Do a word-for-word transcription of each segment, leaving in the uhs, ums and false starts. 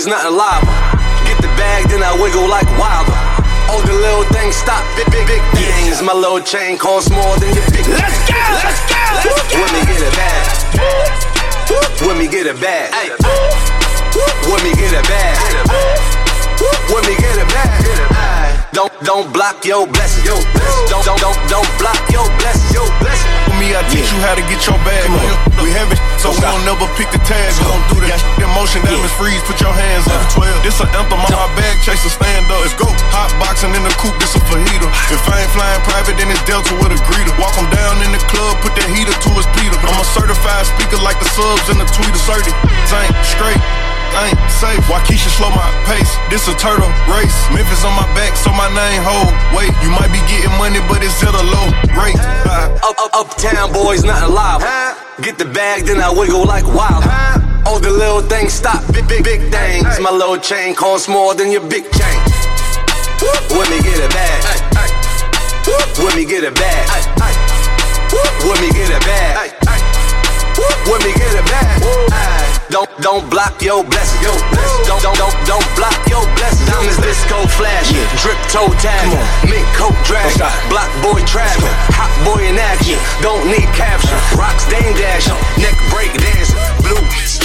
boys, nothing live. Get the bag, then I wiggle like Wilder. All the little things stop, big, big, big things. My little chain costs more than your big. Let's go, let's go, let's go. When me get a bag, when me get a bag, when me get a bag, when me get a bag. Don't, don't block your blessing. Yo, don't, don't, don't, don't block your blessing. Yo, blessing. For me, I teach yeah. you how to get your bag. We have it, so we don't never pick the tags. We don't do that in motion, diamonds freeze. Put your hands up. twelve. This an anthem on my bag, chase a stand up. Let's go. Hot boxing in the coupe, this a fajita. If I ain't flying private, then it's Delta with a greeter. Walk him down in the club, put that heater to his Peter. I'm a certified speaker like the subs in the tweeter. thirty, ain't straight. I ain't safe. Waukesha slow my pace. This a turtle race. Memphis on my back, so my name hold. Wait, you might be getting money, but it's at a low rate. Uh, up, up, uptown boys, nothing live. Get the bag, then I wiggle like wild. All the little things stop, big, big, big things. My little chain costs more than your big chain. When me get a bag, when me get a bag, when me get a bag, when me get a bag. Don't, don't block your blessing. Yo, don't, don't, don't, don't block your blessing. Diamonds disco flash, yeah. Drip toe tag, mink coat drag, block boy trapping, hot boy in action. Don't need caption, rocks dame dashing, neck break dancing, blue.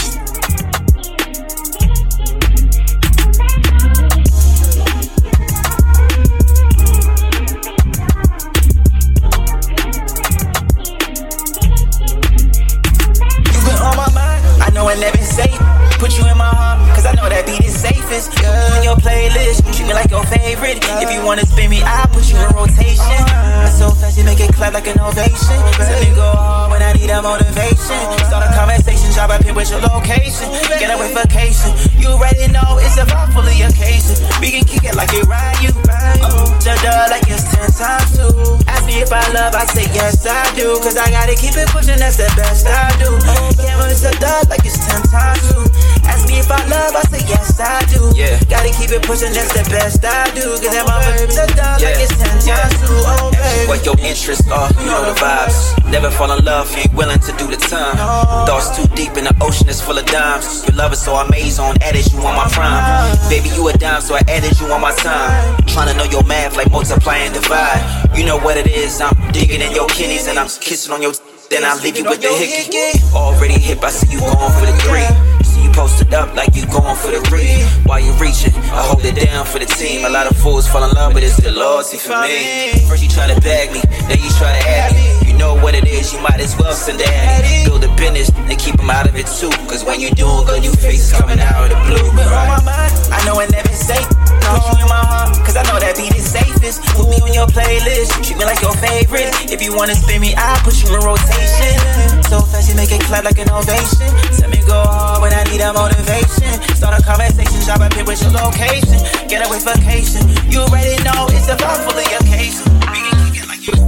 And never safe, put you in my heart, cause I know that beat is safest. Yeah. On your playlist, treat me like your favorite. If you wanna spin me, I'll put you in rotation. I'm so fast, you make it clap like an ovation. Tell me go hard when I need a motivation. Start a conversation, drop up here with your location. Get away vacation, you already know it's a fully occasion. We can kick it like it ride you. Judge like it's ten times two. Ask me if I love, I say yes I do. Cause I gotta keep it pushing, that's the best I do. Cameras a dub like it's ten times two. Ask me if I love, I say yes I do. Yeah. Gotta keep it pushing, that's the best I do. Cause that my baby's a dub yeah. like it's ten yeah. times two. Oh baby, what your interests are, you know the vibes. Never fall in love, you ain't willing to do the time. No. Thoughts too deep in the ocean is full of dimes. Your love is so amazing, on added you on my prime. Baby, you a dime, so I added you on my time. Trying to know your math like multiply and divide. You know what it is, I'm digging in your kidneys and I'm kissing on your t- then I leave you with the hickey. Already hip, I see you going for the three. See you posted up like you going for the read. While you reaching, I hold it down for the team. A lot of fools fall in love, but it's the loyalty for me. First you try to bag me, then you try to add me. You know what it is, you might as well send that at me. Build a business and keep them out of it too. Cause when you doing good, you faces coming out of the blue. But on my mind, I know it never safe. Put you in my heart, cause I know that beat is safest. Put me on your playlist, treat me like your favorite. If you wanna spin me, I'll put you in rotation. So fast, you make it clap like an ovation. Tell me go hard when I need a motivation. Start a conversation, drop up here with your location. Get away vacation, you already know it's a fully occasion. We can kick it like you.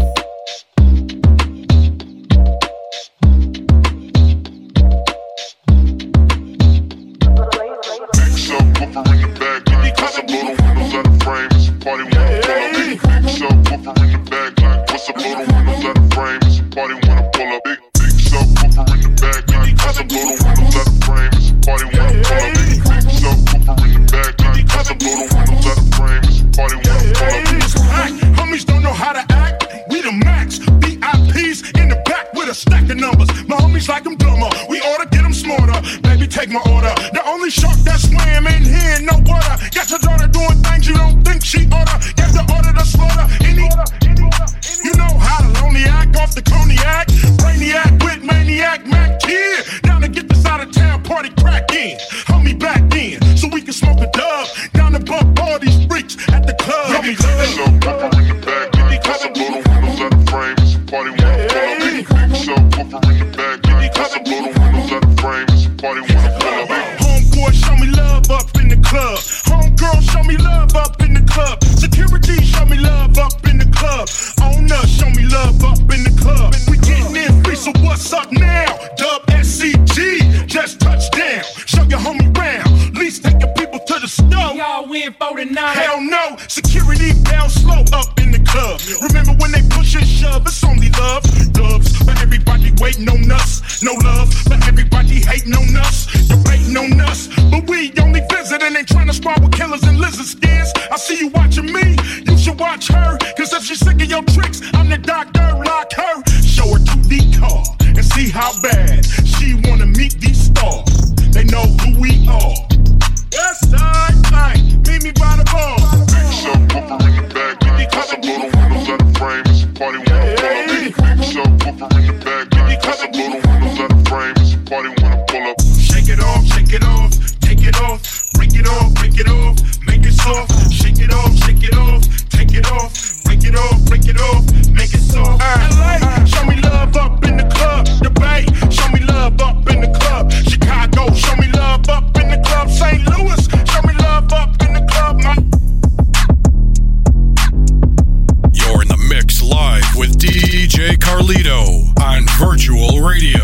Party wanna pull up, big big subwoofer in the back like what's up? Blow the windows out of frame. It's a party wanna pull up, big big subwoofer in the back like what's up? Blow the windows out of frame. It's a party wanna pull up, big big subwoofer in the back like what's up? Blow the windows out of frame. It's a party wanna pull up. Homies don't know how to act. We the max, V I Ps in the back with a stack of numbers. My homies like them dumber. We oughta get them smarter. Baby, take my order. The only shark that swam in here, no water. Got your daughter doing things you don't think she oughta. Get the order to slaughter. Any, you know how to lonely act off the cognac. Brainiac with maniac Mac kid. Down to get this out of town party crack in. Hold me back in so we can smoke a dub. Down to bump all these freaks at the club. Hold me love. In the back like cause I blow the windows out of frame. It's a party wanna pull up. Big big subwoofer in the back like cause I blow the windows out of frame. It's a party wanna pull up. Homeboy, show me love up in the club. Homegirl, show me love up in the club. Security, show me love up in the club. Owner, show me love up in the club. We getting in free, so what's up now? Dub S C G, just touched down. Show your homie round. Least take your people to the stove. Y'all win forty-nine. Hell no, security down slow up in the club. Remember when they push and shove, it's only love. Dubs, but everybody waiting on us. No love, but everybody hating on us. Debating on us, but we only visit and ain't trying to spar with killers and lizard skins. I see you watching me, you should watch her. Cause if she's sick of your tricks, I'm the doctor, lock her. Show her two D car and see how bad she wanna meet these stars. They know who we are. Yes, I, I, meet me by the bar. Big subwoofer in the back, cause I blow the windows out of frame. It's a party when I pull up. Big subwoofer in the back, cause I blow the windows out of frame. It's a party when I pull up. Shake it off, shake it off, take it off, break it off, break it off, make it soft. Shake it off, shake it off, take it off, break it off, break it off, make it soft. L A, show me love up in the club. The Bay, show me love up in the club. Chicago, show me love up in the club. Saint Louis, show me love up in the club. My You're in the mix live with D J Carlito on Virtual Radio.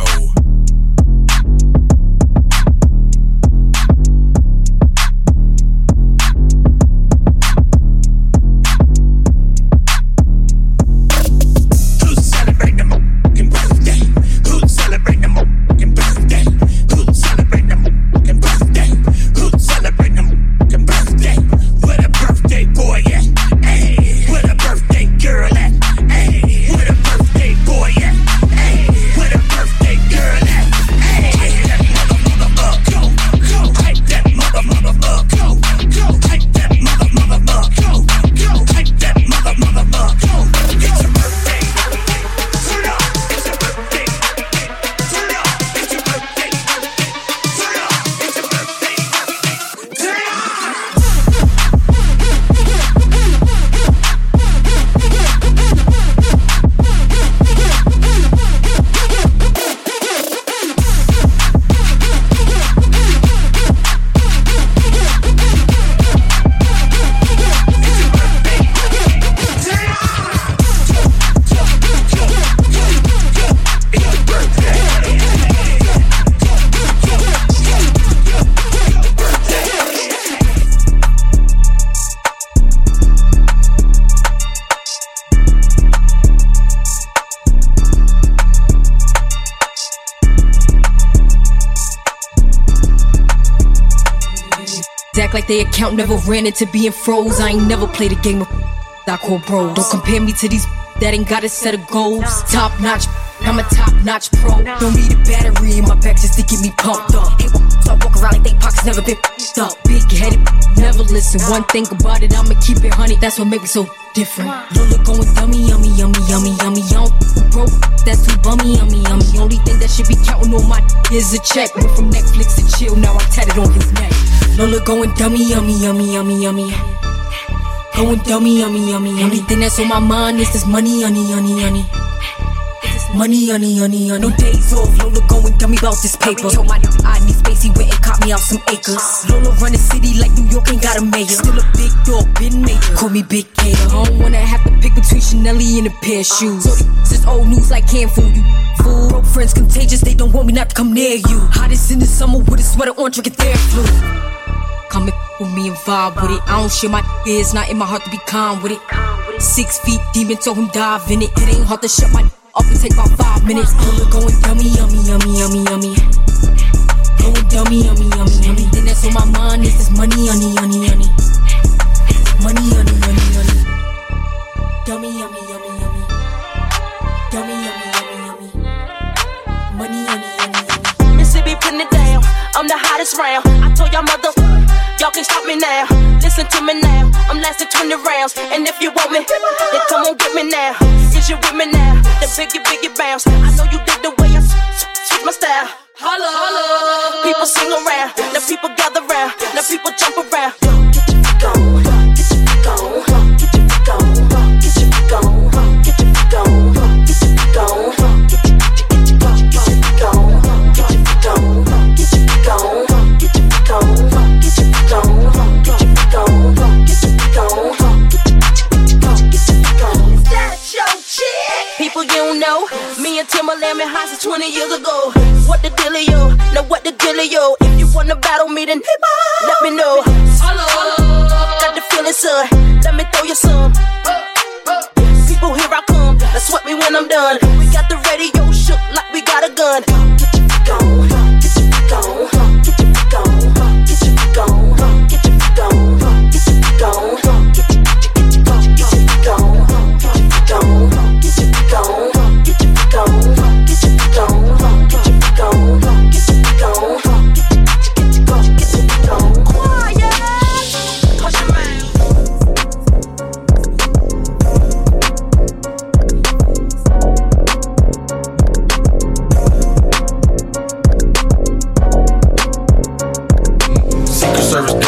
Act like they account never ran into being froze. I ain't never played a game of I call bros. Don't compare me to these that ain't got a set of goals. Top notch, I'm a top notch pro. Don't need a battery in my back just to get me pumped up. Hey, so I walk around like they pockets never been up. Big headed, never listen. One thing about it, I'ma keep it honey. That's what make me so different. Lola going dummy, yummy, yummy, yummy, yummy. Young broke, that's too bummy, yummy, yummy. Only thing that should be counting on my is a check. Went from Netflix to chill, now I'm tatted on his neck. Lola going dummy, yummy, yummy, yummy, yummy. Going dummy, yummy, yummy. Only thing that's on my mind is this money, honey, honey, honey. Money, honey, honey, honey. No days off, Lola going dummy about this paper. Told my nigga I need space, he went and caught me out some acres. Lola run the city like New York ain't got a mayor. Still a big dog, been major. Call me Big Gator. I don't wanna have to pick between Chanel and a pair of shoes. So this is old news, like can't fool you. Fool. Broke friends contagious, they don't want me not to come near you. Hottest in the summer with a sweater on, drinking their flu. Come and with me and vibe with it. I don't share my ears, not in my heart to be calm with it. Six feet deep and told him dive in it. It ain't hard to shut my up and take about five minutes. Lola going dummy, yummy, yummy, yummy, yummy. Going dummy, yummy, yummy. Anything that's on my mind is this money, honey, honey, honey. Money, honey, honey, honey. Dummy, yummy, yummy, yummy. Dummy, yummy, yummy, yummy. Money, honey, honey, honey. Mississippi putting it down. I'm the hottest round. I told y'all mother, y'all can stop me now. Listen to me now. I'm lasting twenty rounds. And if you want me, then come on get me now. Is you with me now? The biggie, biggie bounce. I know you dig the way I switch my style. Holla, holla. People sing around. Now people gather round. Now people jump around. Get your feet on. Get your feet on. Get your feet on. Get your feet on. Get your feet on. Get your feet on. Get your feet on. Get your feet on. Get your feet on. Get your feet on. Get your feet on. Get your feet on. Get your feet on. Get your feet on. People you don't know, me and Timberland been high since twenty years ago. What the dealio? Now what the dealio? If you wanna battle me, then let me know. Got the feeling, son. Let me throw you some. People, here I come. Now sweat me when I'm done. We got the radio shook like we got a gun. Get your feet on. Get your feet on. Get your feet on. Get your feet on.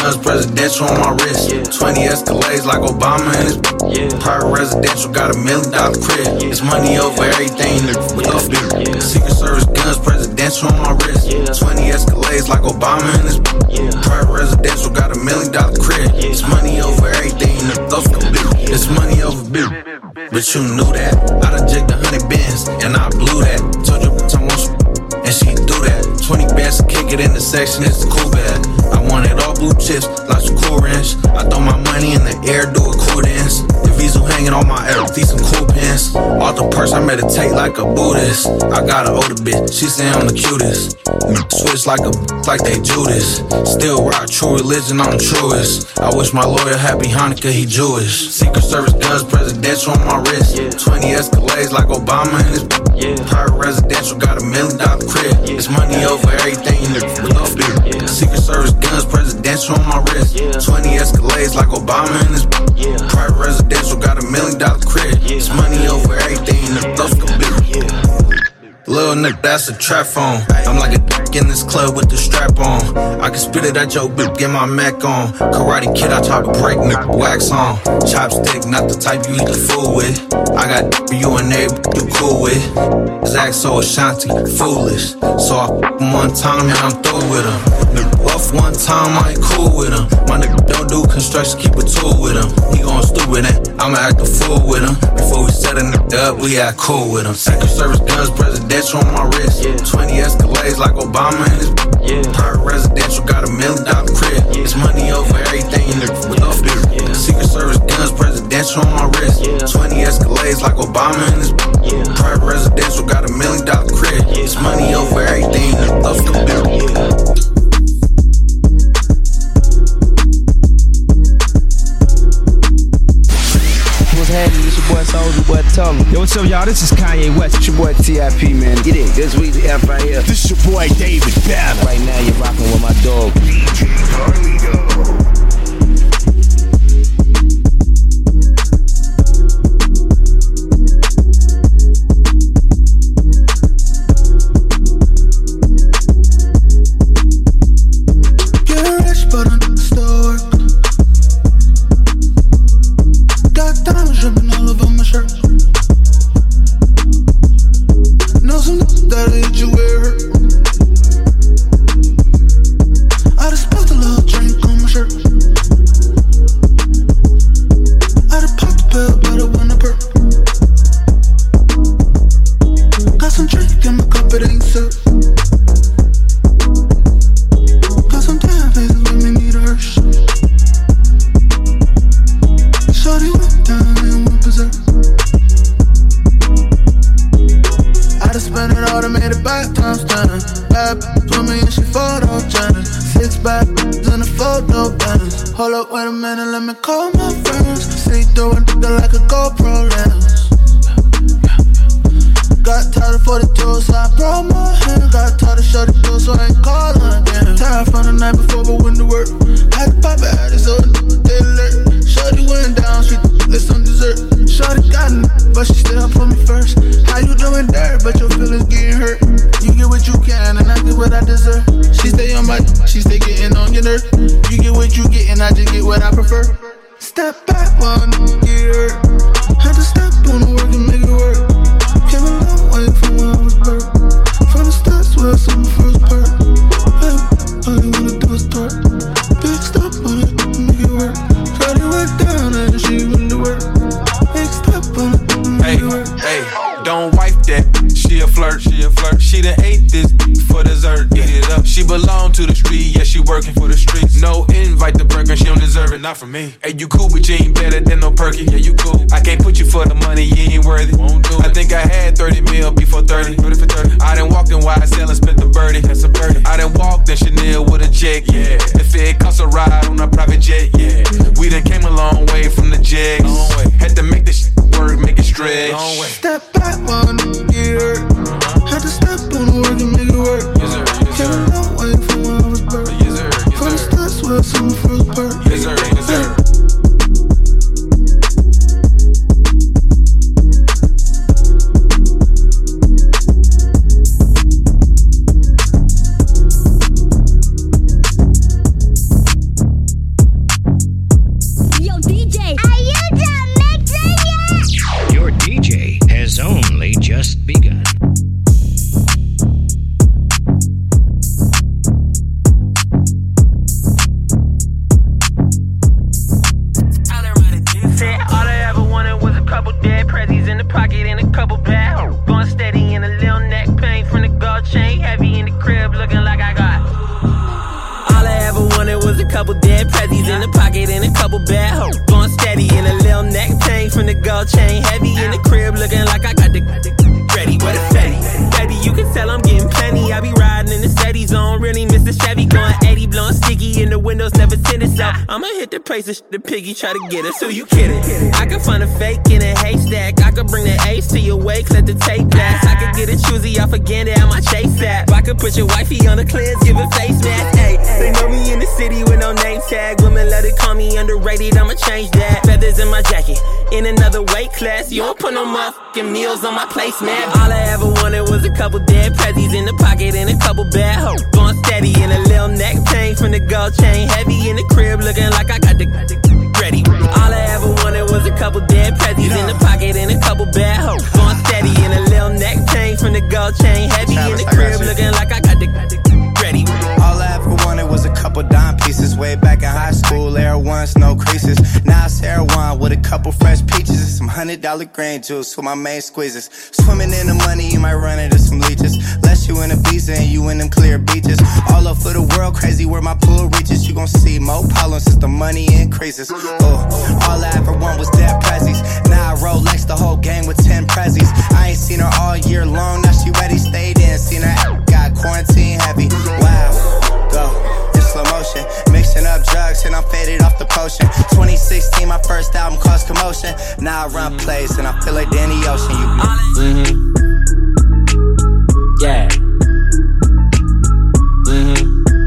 guns, presidential on my wrist. Yeah. twenty Escalades like Obama and his yeah. Private residential, got a million dollar crib. Yeah. It's money over everything, yeah. Secret Service guns, presidential on my wrist. Yeah. twenty Escalades like Obama and his yeah. Private residential, got a million dollar crib. Yeah. It's money over everything, it's money over bill. But you knew that. I done jigged a hundred bins and I blew that. Told your bitch I want some and she do that. twenty bands to kick it in the section, it's a cool bag. I wanted all blue chips, lots of cool ranch. I throw my money in the air, do a cool dance. The Visa hanging on my air, these some cool pants. Off the purse, I meditate like a Buddhist. I got an older bitch, she say I'm the cutest. Switch like a like they Judas. Still rock true religion, I'm truest. I wish my lawyer happy Hanukkah, he Jewish. Secret Service guns, presidential on my wrist. twenty Escalades like Obama and his private residential, got a million dollar crib. It's money over everything, yeah. Secret Service guns, presidential on my wrist. twenty Escalades like Obama and his private residential, got a million dollar crib. It's money over everything, yeah. Lil' nigga, that's a trap phone. I'm like a dick in this club with the strap on. I can spit it at your bitch, get my Mac on. Karate Kid, I try to break nigga, wax on. Chopstick, not the type you eat the food with. I got dick for you and they you cool with. Zach so Ashanti, foolish. So I f him one time and I'm through with him. Off one time, I ain't cool with him. My nigga don't do construction, keep a tool with him. He gon' stupid and I'ma act a fool with him. Before we set a nigga up, we act cool with him. Secret Service guns, presidential on my wrist. twenty Escalades like Obama and his private residential, got a million dollar crib. It's money over everything, nigga. Secret Service guns, presidential on my wrist. twenty Escalades like Obama and his private residential, got a million dollar crib. It's money over everything, nigga. Happening. It's your boy Soulja Boy Tuller. Yo, what's up, y'all? This is Kanye West. It's your boy T I P, man. Get it. This week's F right here. This is your boy David Banner. Right now, you're rocking with my dog, D J Carlito. Hold up, wait a minute, let me call my friends. See through a nigga like a GoPro lens. Got tired of forty-two, so I brought my hand. Got tired of shorty two, so I ain't callin' again. Tired from the night before, but went to work. Had to pop it out, so they alert. Shorty went down, she lit some dessert. Shorty got n***, but she still put me first. How you doing there, but your feelings getting hurt. You get what you can, and I get what I deserve. She stay on my, she stay getting on your nerve. You get what you get, and I just get what I prefer. Step back while I get hurt. Had to step on the work and make it work. Came a long way from when I was birth. From the steps where I saw my first part. Hey, all you wanna do is twerk. Big step on it, make it work. Shawty went down and she went to work. Big step on it, make it work. Hey, don't wipe that. She a flirt, she a flirt. She done ate this for dessert. Eat it up. She belong to the street, yeah, she working for the streets. No invite to burger, she don't deserve it, not from me. Hey, you cool, but you ain't better than no perky. Yeah, you cool. I can't put you for the money, you ain't worthy. Won't do it. I think I had thirty mil before thirty. thirty for thirty. I done walked in Y S L and spent the birdie. That's a birdie. I done walked in Chanel with a check, yeah. If it costs a ride on a private jet, yeah. We done came a long way from the jegs. Had to make this work, make it stretch. Step back while I get hurt. Had to step on the work and make it work. Yes, sir, yes, Came a long way from when I was birth. Yes, sir, yes, from the steps where I saw my first part. Yes, sir, yes, sir. chain heavy in the crib, looking like I got the ready with a fatty. Baby, you can tell I'm getting plenty. I be riding in the steady zone, really miss the Chevy, going eighty, blowing sticky in the windows, never tinted. So I'ma hit the place of the piggy, try to get us. Who you kidding? I can find a fake in a haystack. I could bring the ace to your wake, let the tape blast. I could get a choosy off again at my chase app. I could put your wifey on the cleanse, give a face mask. Hey, they know me in the city with no name tag. Women let it call me underrated, I'ma change that. Feathers in my jacket, in another weight class. You don't put no motherfucking meals on my place, man. All I ever wanted was a couple dead prezzies in the pocket and a couple bad hoes. Going steady in a little neck chain from the gold chain. Heavy in the crib, looking like I got the ready. All I ever wanted was a couple dead prezzies in the pocket and a couple bad hoes. Going steady in a little neck chain from the gold chain. Heavy in the crib, looking like I got the ready. All I ever wanted was a couple dime pieces. Way back in high school, Air Ones, no creases. Now it's Air One with a couple fresh peaches and some hundred dollar grain juice with my main squeezes. Swimming in the money, you might run into some leeches. Less you in a visa and you in them clear beaches. All over the world, crazy where my pool reaches. You gon' see more problems as the money increases. Oh, all I ever want was dead prezzies. Now I Rolex the whole gang with ten prezzies. I ain't seen her all year long, now she ready, stayed in. Seen her got quarantine heavy. Wow, go in slow motion, mixing up drugs and I'm faded off the potion. twenty sixteen, my first album caused commotion. Now I run plays and I feel like Danny Ocean. You mm-hmm. Yeah. Mm-hmm.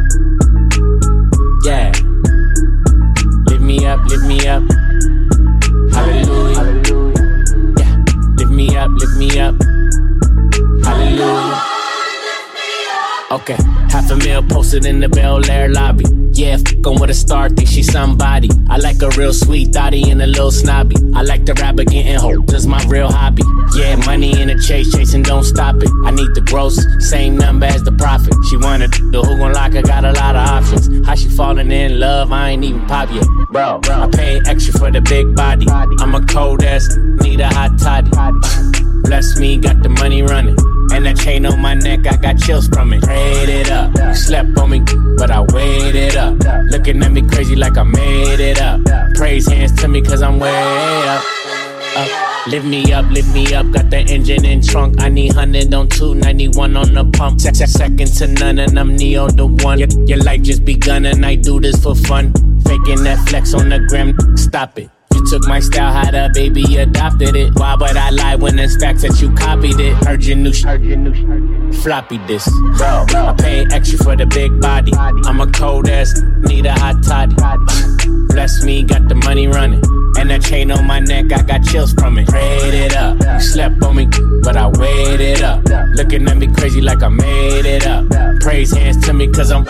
Yeah. Lift me up, lift me up. Hallelujah. Yeah. Lift me up, lift me up. Hallelujah. Okay, half a mil posted in the Bel Air lobby. Yeah, f***ing with a star, think she somebody. I like a real sweet thotty and a little snobby. I like the rapper getting hoes, that's my real hobby. Yeah, money in the chase, chasing, don't stop it. I need the gross, same number as the profit. She wanted the who gon' lock her, got a lot of options. How she falling in love, I ain't even pop yet. Bro, I paid extra for the big body. I'm a cold ass, need a hot toddy. Bless me, got the money running. And that chain on my neck, I got chills from it. Prayed it up, you slept on me, but I waited up. Looking at me crazy like I made it up. Praise hands to me cause I'm way up, up. Lift me up, lift me up, got the engine in trunk. I need one hundred on two ninety-one on the pump. Second to none and I'm Neo the one. Your, your life just begun and I do this for fun. Faking that flex on the gram, stop it. You took my style, how the baby adopted it. Why would I lie when it's facts that you copied it? Heard your new sh- floppy disk. Bro, I paid extra for the big body. I'm a cold ass, need a hot toddy. Bless me, got the money running. And that chain on my neck, I got chills from it. Prayed it up, you slept on me, but I waited up. Looking at me crazy like I made it up. Praise hands to me cause I'm...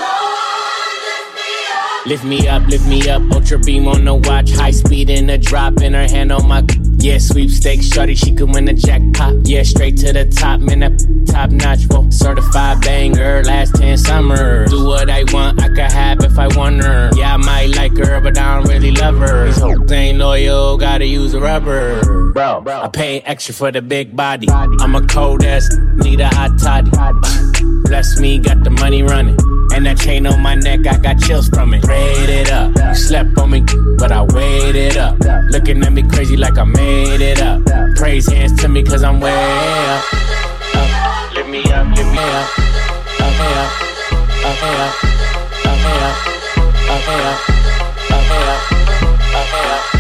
Lift me up, lift me up, ultra beam on the watch. High speed in the drop, in her hand on my... Yeah, sweepstakes, shorty, she could win the jackpot. Yeah, straight to the top, man, that top notch. Whoa, certified banger, last ten summers. Do what I want, I could have if I want her. Yeah, I might like her, but I don't really love her. These hoes ain't loyal, gotta use a rubber. Bro, I pay extra for the big body. I'm a cold ass, need a hot toddy. Bless me, got the money running. And that chain on my neck, I got chills from it. Prayed it up, you slept on me, but I waited up. Looking at me crazy like I made it up. Praise hands to me cause I'm way up, up. Lift me up, lift me up, up, up, up, up, up, up, up, up, up, up, up, up.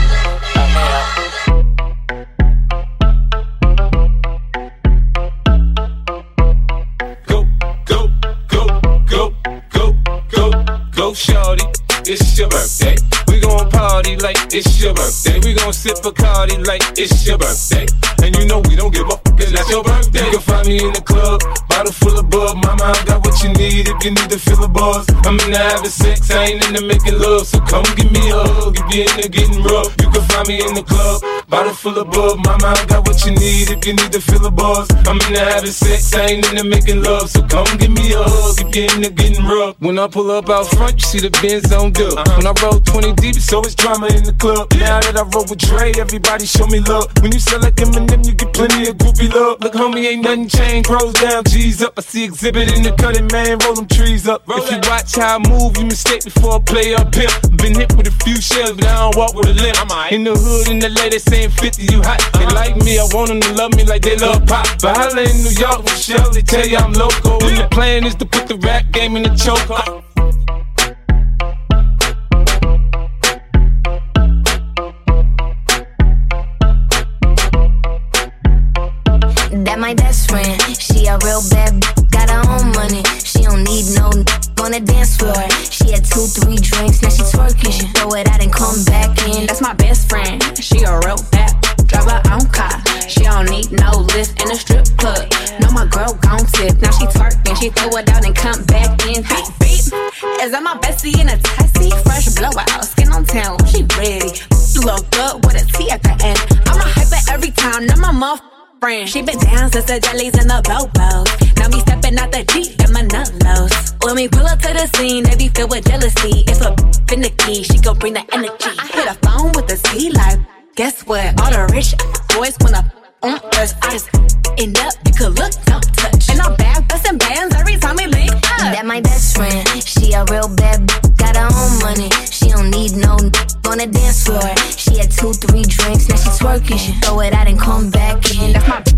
Go shorty, it's your birthday. We gon' party like it's your birthday. We gon' sip Bacardi like it's your birthday. And you know we don't give a fuck, cause that's your birthday. You can find me in the club, bottle full of bub. Mama, I got what you need if you need to feel the buzz. I'm into having sex, I ain't into making love. So come give me a hug if you're into getting rough. You can find me in the club, bottle full of bub. Mama, I got what you need if you need to feel the buzz. I'm into having sex, I ain't into making love. So come give me a hug if you're into getting rough. When I pull up out front, you see the Benz on dub. Uh-huh. When I roll twenty deep, so it's drama in the club. Now that I roll with Dre, everybody show me love. When you sell like Eminem, you get plenty of groupie love. Look, homie, ain't nothing changed. Pros down, G's G's up. I see exhibit in the cutting, man. Roll them trees up. Roll if you watch how I move, you mistake before I play up pimp. Been hit with a few shells, but I don't walk with a limp. In the hood, in the lady saying fifty, you hot. They like me, I want them to love me like they love pop. But holla in New York for sure, they tell you I'm local. And the plan is to put the rap game in the choke. That my best friend, she a real bad b- got her own money. She don't need no n- on the dance floor. She had two, three drinks, now she twerking. She throw it out and come back in. That's my best friend, she a real bad b- drive her own car. She don't need no lift in a strip club. No, my girl gon' tip, now she twerking. She throw it out and come back in. Beep, beep. Is that my bestie in a taxi? Fresh blowout, skin on town, she ready. Look good with a T at the end. I'm a hyper every time, now my muff. She been down since the jellies and the bobos. Now me stepping out the Jeep and my nut lows. When we pull up to the scene, they be filled with jealousy. If a finicky, she gon' bring the energy. I hit a phone with the C like, guess what? All the rich boys wanna on us. I just end up, you could look, don't touch. And I'm back bustin' bands every time we link up. That my best friend, she a real bad b- got her own money. She don't need no n- on the dance floor. She had two, three drinks, now she twerking. She throw it out and come back in. That's my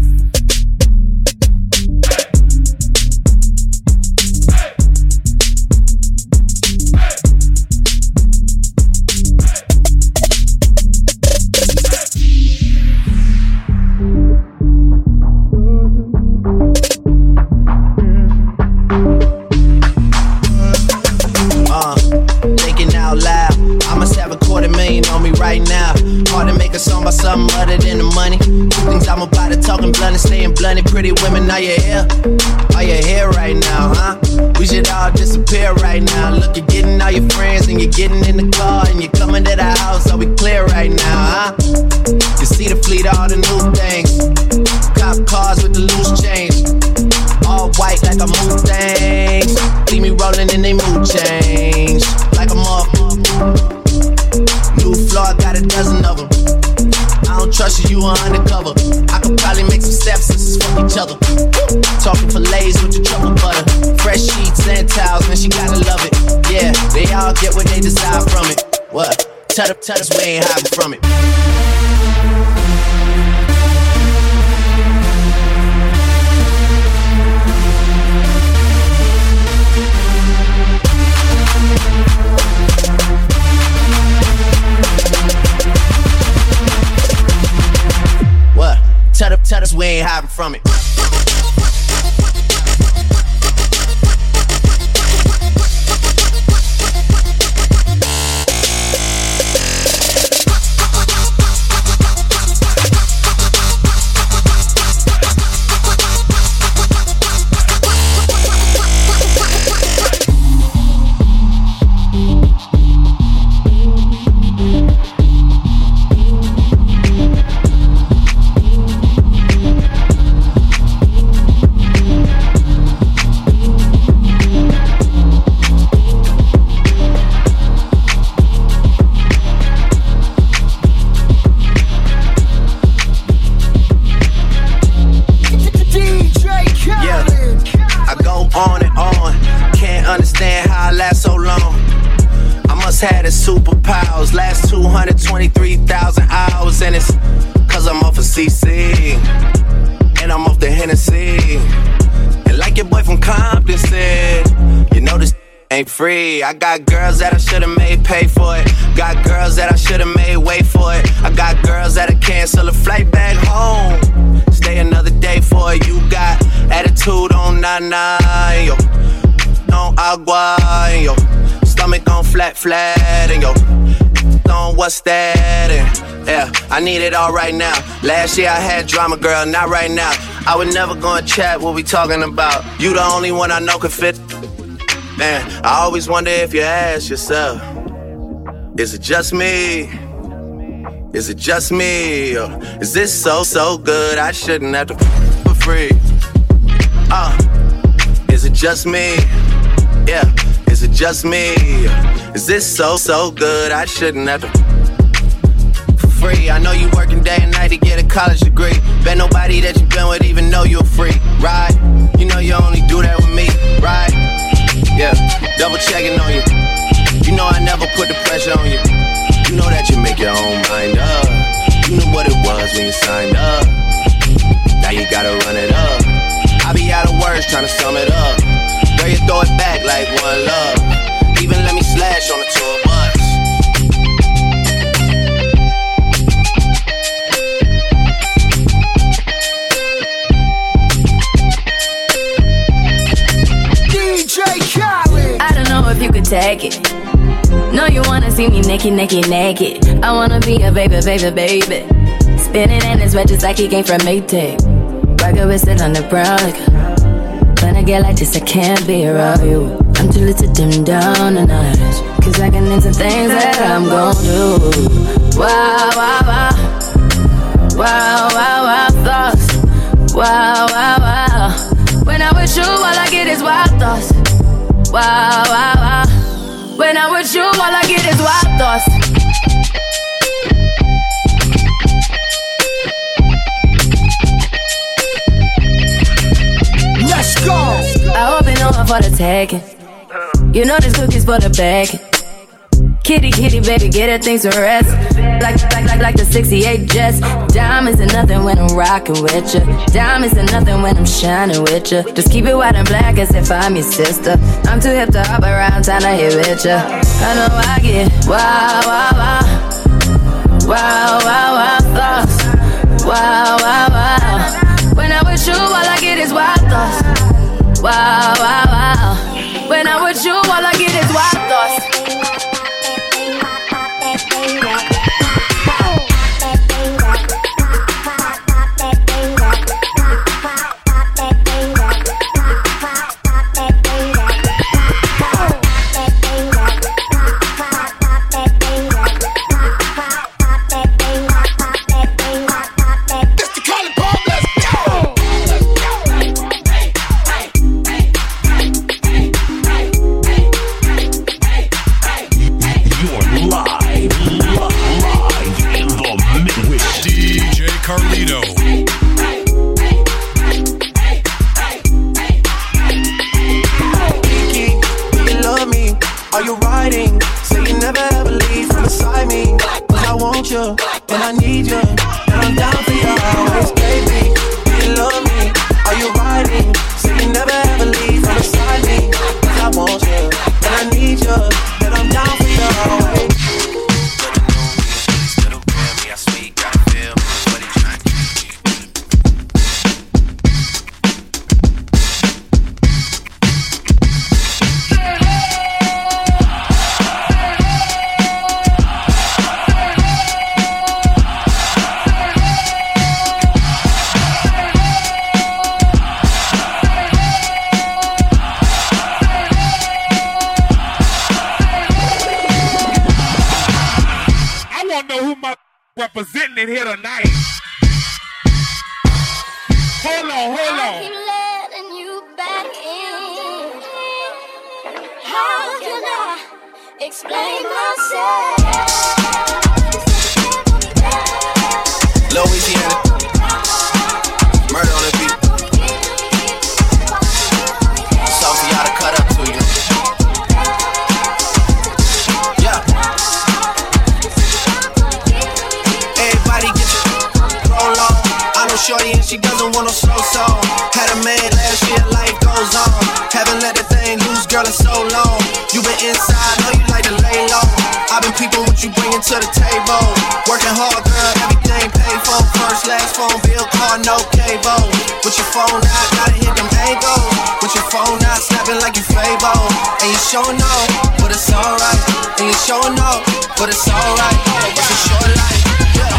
something other than the money. Things I'm about to talking blunt and staying blunted. Pretty women, are you here? Are you here right now, huh? We should all disappear right now. Look, you're getting all your friends and you're getting in the car and you're coming to the house. Are we clear right now, huh? You see the fleet, all the new things. Cop cars with the loose change. All white like a moon thing. Leave me rolling and they mood change. Like a motherfucker. New floor, I got a dozen of them. I don't trust you, you are undercover. I could probably make some stepsisters fuck each other. Talking fillets with the truffle butter. Fresh sheets and towels, man, she gotta love it. Yeah, they all get what they desire from it. What? Tell us, tell us we ain't hiding from it. Tell us, tell us we ain't hiding from it. Had his superpowers, last two hundred twenty-three thousand hours, and it's cause I'm off of C C, and I'm off the Hennessy. And like your boy from Compton said, you know this ain't free. I got girls that I should've made pay for it. Got girls that I should've made wait for it. I got girls that'll cancel a flight back home. Stay another day for it. You got attitude on nana, yo, on agua, yo. Stomach on flat, flat, and yo, on what's that? And yeah, I need it all right now. Last year I had drama, girl, not right now. I would never go and chat what we talking about. You the only one I know could fit. Man, I always wonder if you ask yourself, is it just me? Is it just me? Or is this so, so good I shouldn't have to f- for free? Uh, is it just me? Yeah. Is it just me? Is this so, so good I shouldn't have to for free? I know you working day and night to get a college degree. Bet nobody that you been with even know you're free, right? You know you only do that with me, right? Yeah, double checking on you. You know I never put the pressure on you. You know that you make your own mind up. You knew what it was when you signed up. Now you gotta run it up. I be out of words trying to sum it up. Girl, you throw it back like one love. Even let me slash on the tour bus. D J Khaled. I don't know if you could take it. No, you wanna see me naked, naked, naked. I wanna be a baby, baby, baby. Spinning in his red just like he came from Maytag. Rocket with it on the brown like when I get like this, I can't be around you. I'm too little to dim down the notch, cause I can into things that I'm gon' do. Wow, wow, wow. Wow, wow, wow, thoughts. Wow, wow, wow. When I'm with you, all I get is wild thoughts. Wow, wow, wow. When I'm with you, all I get is wild thoughts. Let's go. I hope you know I'm for the taking. You know this cookie's for the bag. Kitty, kitty, baby, get her things to rest. Like, like, like, like the sixty-eight Jets. Diamonds are nothing when I'm rocking with ya. Diamonds are nothing when I'm shining with ya. Just keep it white and black as if I'm your sister. I'm too hip to hop around, time to hit with ya. I know I get wow, wow, wow. Wow, wow, wow, thoughts. Wow, wow, wow. When I'm with you, all I get is wild thoughts. Wow, wow, wow. When I'm with you, all I get is wild thoughts. Representing it here tonight. Hold on, hold on. I keep letting you back in. How can I explain myself? Louisiana, murder on the beat. Something y'all to cut up to you. Yeah. Everybody get your roll on. I know shorty and she doesn't want no slow song. Had a man last year, life goes on. Haven't let the thing loose, girl, in so long. You been inside, know you like to lay low. I've been peeping what you bringing to the table. Working hard, girl, everything paid for. First, last phone bill, car, no cable. With your phone out, gotta hit them angles. With your phone out, snapping like you Fable. And you showing off, but it's alright. And you showing off, but it's alright. It's a short life, yeah.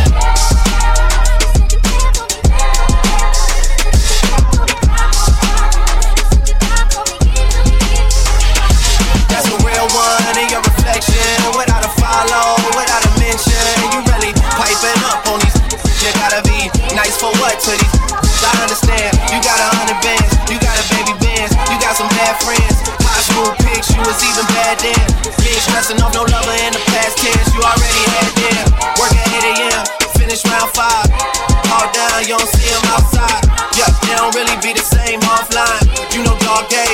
That's a real one in your reflection. Without a follow, without a mention. You really piping up on these. You gotta be nice for what to these. I understand. You got a hundred bands. You got a baby bands. You got some bad friends. High school pics. You was even bad then. You ain't stressing off no lover in the past tense. You already had them. Work at eight a.m. Finish round five. All down. You don't see them outside. Yeah, they don't really be the same offline.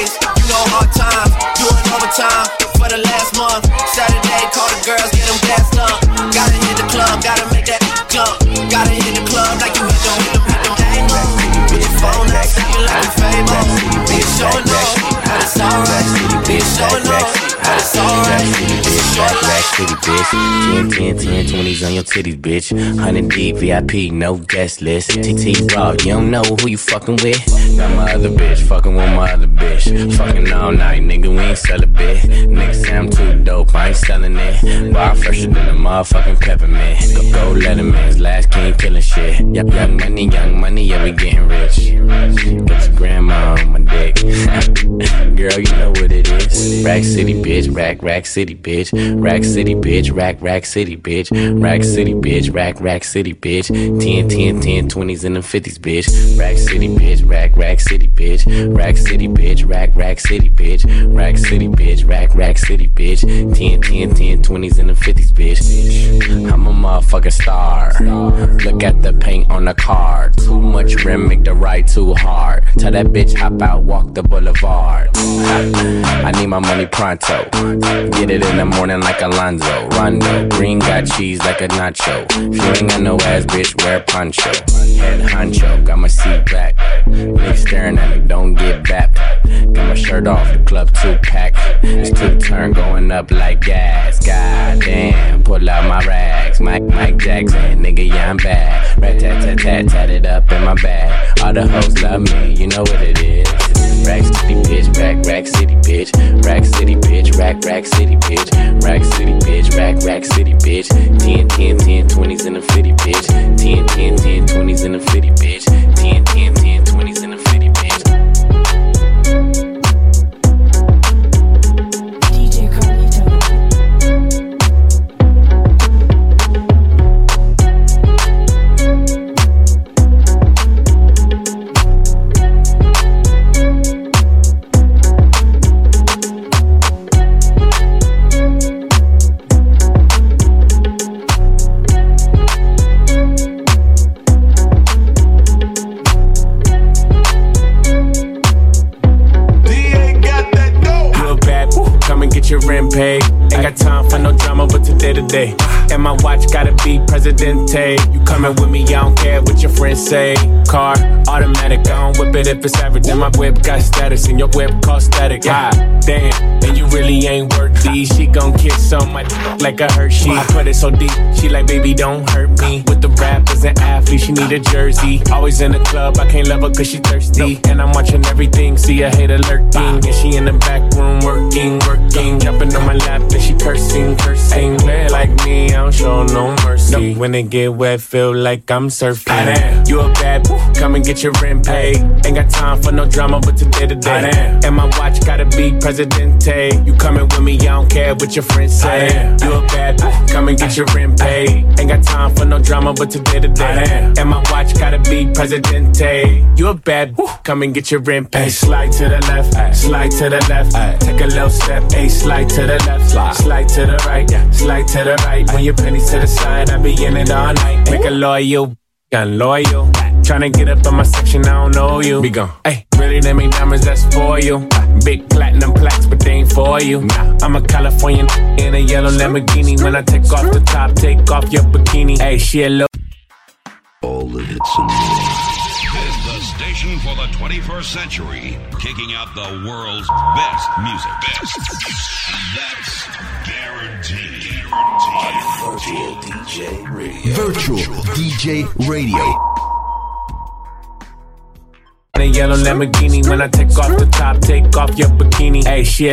days, you know hard times, doing overtime for the last month. Saturday, call the girls, get them gassed up. Gotta hit the club, gotta make that jump. Gotta hit the club like you hit them, hit them, hit them angles. Be your phone up, you like a favor. Be a showing up, but it's alright. Be a showing up, but it's alright. It's a short life. City, bitch. ten, ten, ten, twenties on your titties, bitch. one hundred deep, V I P, no guest list. T T Raw, you don't know who you fucking with. Got my other bitch, fucking with my other bitch. Fucking all night, nigga, we ain't sell a bit. Nigga say I'm too dope, I ain't selling it. Bar fresher than a motherfucking peppermint. Go, go Letterman's last king killing shit. Young, young money, young money, yeah, we getting rich. Got your grandma on my dick. Girl, you know what it is. Rack City, bitch, rack, rack city, bitch. Rack City, bitch, rack, rack city, bitch. Rack City, bitch, rack, rack city, bitch. ten, ten, ten, twenties and the fifties, bitch. Rack City, bitch, rack, rack city, bitch. Rack City, bitch, rack, rack city, bitch. Rack City, bitch, rack, rack city, bitch. ten, ten, ten, twenties and the fifties, bitch. I'm a motherfucking star. Look at the paint on the car. Too much rim, make the ride too hard. Tell that bitch hop out, walk the boulevard. I need my money pronto. Get it in the morning like Alonzo. Rondo, green got cheese like a nacho. If you ain't got no ass, bitch, wear a poncho. Head honcho, got my seat back. Niggas staring at me, don't get bapped. Got my shirt off, the club two pack. It's two turn going up like gas. God damn, pull out my rags. Mike, Mike Jackson, nigga, yeah, I'm bad. Rat tat tat tat, tat it up in my bag. All the hoes love me, you know what it is. Rack City, bitch, rack, rack city, bitch. Rack City, bitch, rack, rack city, bitch. Rack City, bitch, rack, rack city, bitch. ten, ten, ten, twenties in the fifty, bitch. ten, ten, ten, twenties in the fifty, bitch. ten, ten, ten, twenties in the fifty, bitch. D J Carlito. Your rent paid. Ain't got time for no drama, but today to day. And my watch gotta be Presidente. You coming with me, I don't care what your friends say. Car, automatic, I don't whip it if it's average. And my whip got status, and your whip cost static. God damn, and you really ain't worthy. She gon' kiss on my d- like a Hershey. I put it so deep, she like, baby, don't hurt me. With the rappers and athletes, she need a jersey. Always in the club, I can't love her cause she thirsty. And I'm watching everything, see a hater lurking. And she in the back room working, working. Jumping on my lap and she cursing, cursing. Play like me, I don't show no mercy. When it get wet, feel like I'm surfing. You a bad boo, come and get your rent paid. Ain't got time for no drama, but today to day. And my watch gotta be Presidente. You coming with me, I don't care what your friends say. You a bad boo, come and get your rent paid. Ain't got time for no drama, but today to day. And my watch gotta be Presidente. You a bad boo, come and get your rent paid. Slide to the left, slide to the left. Take a little step, a slide to the left, slide to the right, slide to the right. When your pennies to the side, I be in it all night. Make a loyal, gun loyal. Tryna get up on my section, I don't know you. Be gone. Hey, really, they make diamonds, that's for you. Big platinum plaques, but they ain't for you. Nah, I'm a Californian in a yellow Lamborghini. When I take off the top, take off your bikini. Hey, she a little. All the hits and is the station for the twenty-first century, kicking out the world's best music. Best. That's guaranteed. On Virtual D J Radio. Virtual D J Radio. In a yellow Lamborghini. When I take off the top, take off your bikini. Hey, shit.